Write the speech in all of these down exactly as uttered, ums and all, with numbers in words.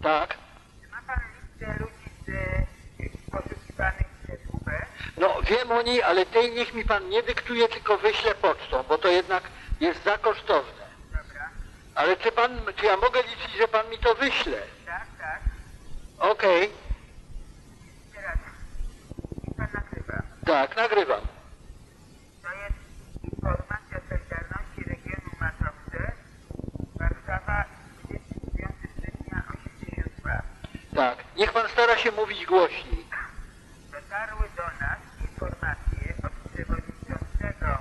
Tak. Czy ma pan listę ludzi z poszukiwanych przez U B? No wiem o niej, ale tej niech mi pan nie dyktuje, tylko wyśle pocztą, bo to jednak jest za kosztowne. Dobra. Ale czy pan, czy ja mogę liczyć, że pan mi to wyśle? Tak, tak. Okej. Okay. Teraz i pan nagrywa. Tak, nagrywam. To jest informacja Solidarności Regionu Mazowsze, Warszawa, dwudziestego dziewiątego stycznia osiemdziesiąt dwa. Tak, niech pan stara się mówić głośniej. Dotarły do nas informacje od przewodniczącego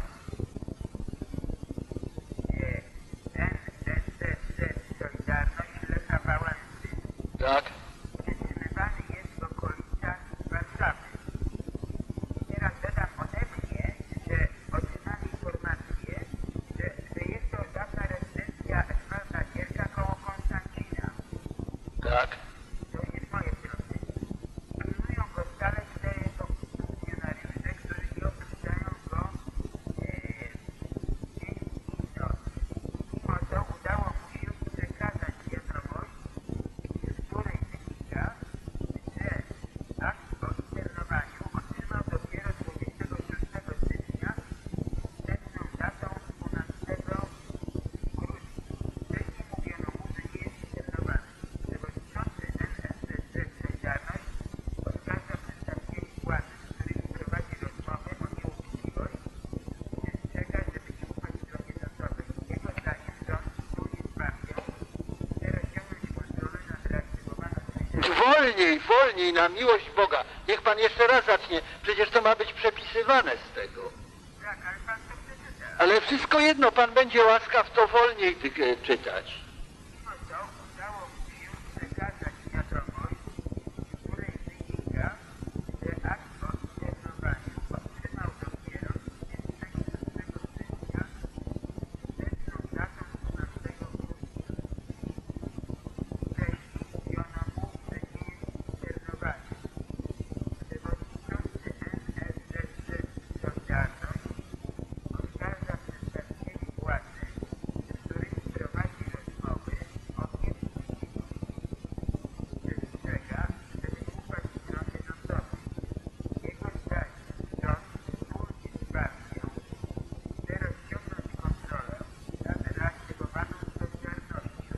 e, N S Z Z Solidarność Lecha Wałęsy. Tak. Przetrzymywany jest w okolicach Warszawy. Teraz dodam ode mnie, że otrzymali informację, że, że jest to dawna rezydencja Edwarda Gierka koło Konstancina. Tak. To jest moje proste. Pilnują go stale cztery funkcjonariusze, którzy nie opuszczają go e, dzień i noc. Mimo to udało mu się przekazać wiadomość, z której wynika, że akt o internowaniu otrzymał dopiero dwudziestego szóstego stycznia z setną datą dwunastego grudnia. Wcześniej mówiono mu, że nie jest internowany. Przewodniczący N S Z Z Solidarność oskarża przedstawicieli władzy, z którymi prowadzi rozmowę o nieuczciwość i przestrzega, żeby nie ufać stronie rządowej. Jego zdaniem rząd wspólnie z partią chce rozciągnąć kontrolę nad reaktywowaną Solidarnością. Wolniej, wolniej, na miłość Boga. Niech pan jeszcze raz zacznie. Przecież to ma być przepisywane z tego. Tak, ale pan to przeczyta. Ale wszystko jedno, pan będzie łaskaw to wolniej ty, e, czytać. Mimo to udało mu się przekazać wiadomość, z której wynika, że akt o internowaniu otrzymał dopiero dwudziestego szóstego stycznia z setną datą dwunastego grudnia. Wcześniej mówiono mu, że nie jest internowany. Przewodniczący N S Z Z Solidarność oskarża przedstawicieli władzy, z którymi prowadzi rozmowy o nieuczciwości. Przestrzega, żeby nie ufać stronie rządowej. Jego zdaniem rząd wspólnie z partią chce rozciągnąć kontrolę nad reaktywowaną Solidarnością.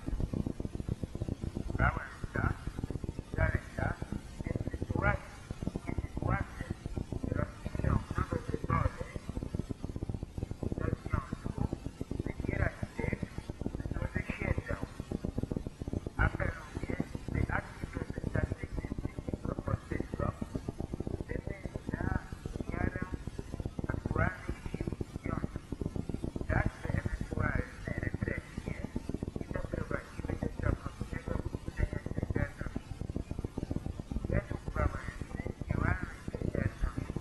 Wałęsa zaleca, że w sytuacji, kiedy władze rozpiszą nowe wybory do związku, wybierać tych, którzy siedzą. Apeluje, by akty protestacyjne przeciwko podwyżkom były na miarę aktualnych sił związku, tak by ewentualne represje nie doprowadziły do całkowitego wykluczenia Solidarności. Według Wałęsy działalność Solidarności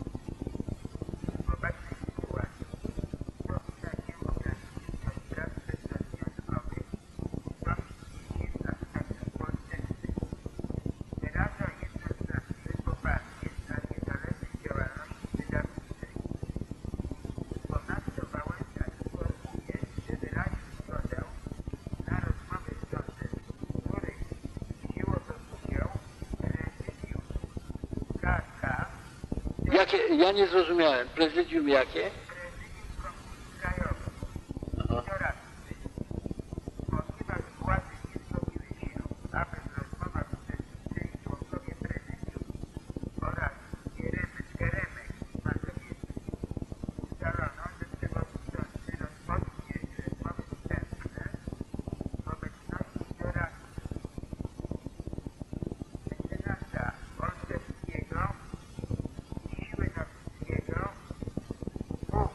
w obecnej sytuacji powinna się ograniczyć do spraw przedmiotnych, stąd jest aż taki polszczyzny. Wyraża jednoznaczne poparcie dla niezależnej działalności wydawniczej. Ponadto Wałęsa informuje, że wyraził zgodę na rozmowy z rządem, w której wzięło to udział prezydium K K, Jakie, ja nie zrozumiałem. Prezydium jakie? prezydium Komisji Krajowej Aha. i doradcy, ponieważ władze nie zgodziły się, aby w rozmowach uczestniczyli członkowie prezydium oraz Jeremek, Geremek i Mazowiecki. Ustalono, że przewodniczący rozpocznie rozmowy wstępne w obecności doradcy. Mecenasa Olszewskiego i Siły Nowickiego, dwóch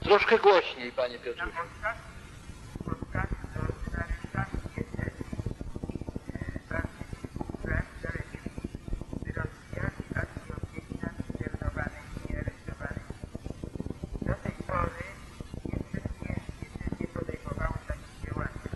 Troszkę głośniej, panie Na Piotrze. ostatnich spotkaniu z ordynariuszami jeżeli partyjni kumple zalecili, by rozwijali akcję opieki nad internowanymi i aresztowanymi. Do tej pory jeszcze nie, jeszcze nie podejmowało takich działania.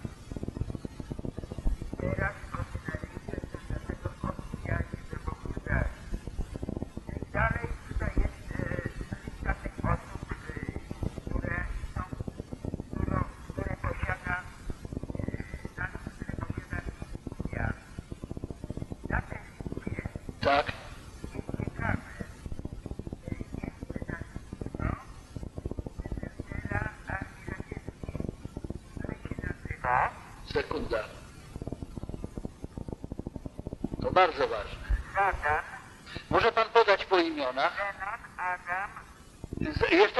Teraz ordynariusze są do tego oficjalnie zobowiązani. Dalej tutaj jest e, lista tych osób, e, które są, którą, które posiada e, na, które posiada milicja. Na tej liście Tak? jest ciekawe, e, jest nazwisko Dezertera Armii Radzieckiej, który się nazywa Sekunda. To bardzo ważne. Adam Może pan podać po imionach? Zenon Adam Z, jeszcze